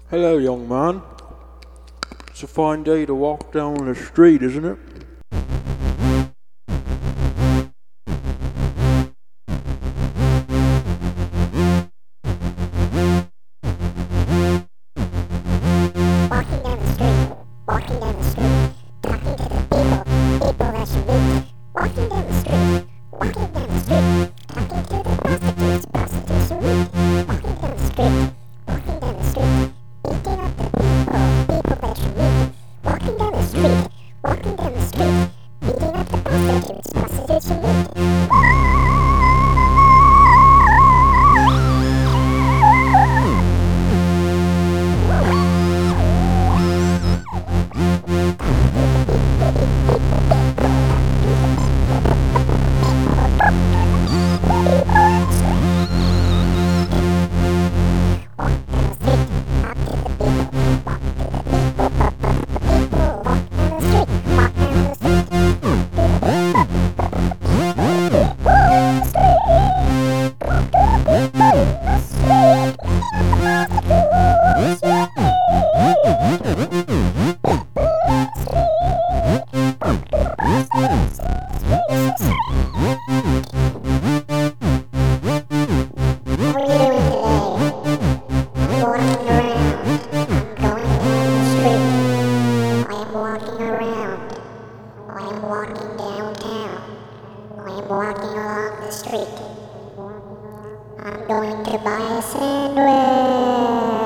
Hello, young man. It's a fine day to walk down the street, isn't it? Walking down the street, talking to the people that you meet. Walking down the street, talking to the prostitutes you meet. Walking down the street, beating up the people that you meet. Walking down the street, beating up the prostitutes you meet. Walking downtown. I'm walking along the street. I'm going to buy a sandwich.